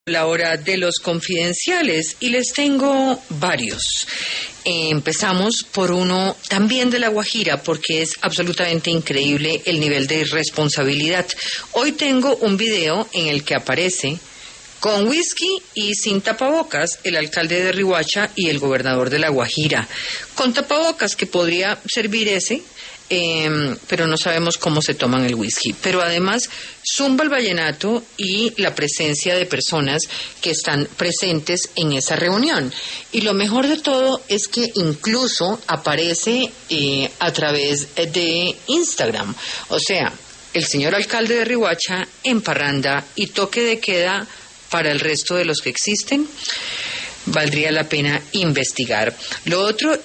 La hora de los confidenciales y les tengo varios. Empezamos por uno también de La Guajira porque es absolutamente increíble el nivel de irresponsabilidad. Hoy tengo un video en el que aparece con whisky y sin tapabocas el alcalde de Riohacha y el gobernador de La Guajira. Con tapabocas que podría servir ese, pero no sabemos cómo se toman el whisky. Pero además zumba el vallenato y la presencia de personas que están presentes en esa reunión. Y lo mejor de todo es que incluso aparece a través de Instagram. O sea, el señor alcalde de Riohacha en parranda y toque de queda para el resto de los que existen. Valdría la pena investigar. Lo otro